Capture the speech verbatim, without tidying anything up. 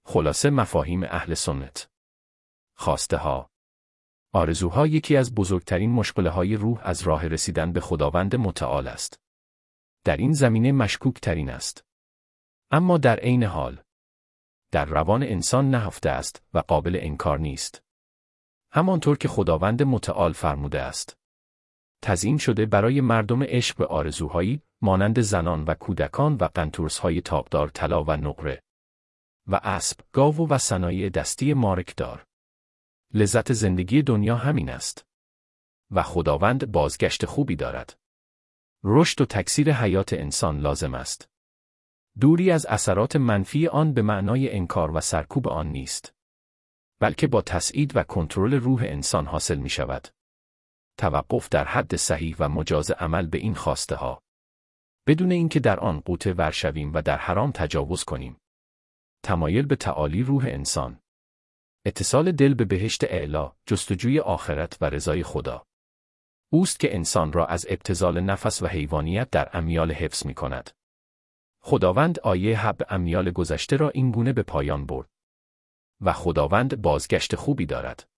خلاصه مفاهیم اهل سنت. خواسته ها. آرزوها یکی از بزرگترین مشغله های روح از راه رسیدن به خداوند متعال است. در این زمینه مشکوک ترین است. اما در عین حال در روان انسان نهفته است و قابل انکار نیست. همانطور که خداوند متعال فرموده است. تزیین شده برای مردم عشق به آرزوهایی مانند زنان و کودکان و قنطرس‌های تابدار طلا و نقره و اسب، گاو و صنایع دستی مارکدار. لذت زندگی دنیا همین است. و خداوند بازگشت خوبی دارد. رشد و تکثیر حیات انسان لازم است. دوری از اثرات منفی آن به معنای انکار و سرکوب آن نیست. بلکه با تسعید و کنترل روح انسان حاصل می شود. توقف در حد صحیح و مجاز عمل به این خواسته ها. بدون اینکه در آن غوطه ور شویم و در حرام تجاوز کنیم. تمایل به تعالی روح انسان. اتصال دل به بهشت اعلی، جستجوی آخرت و رضای خدا. اوست که انسان را از ابتذال نفس و حیوانیت در امیال حفظ می کند. خداوند آیه حب امیال گذشته را این گونه به پایان برد. و خداوند بازگشت خوبی دارد.